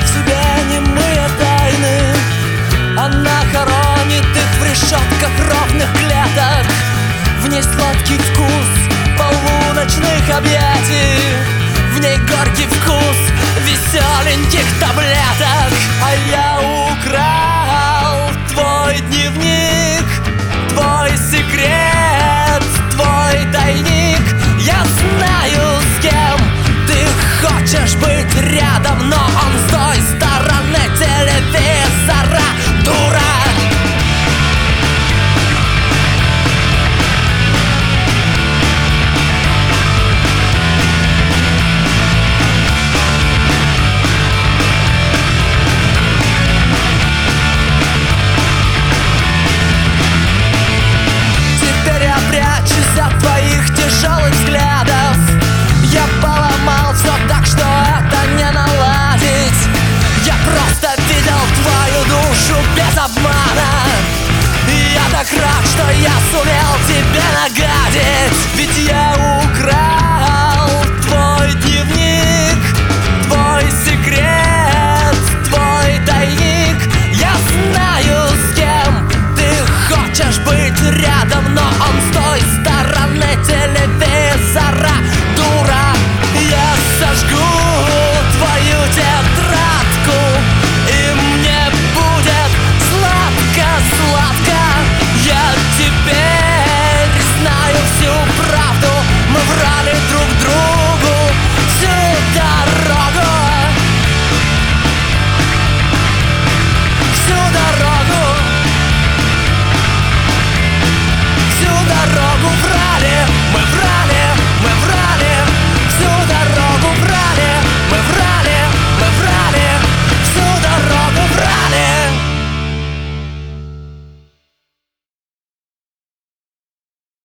в себе немые тайны. Она хоронит их в решетках ровных клеток. В ней сладкий вкус полуночных объятий, в ней горький вкус веселеньких таблеток. А я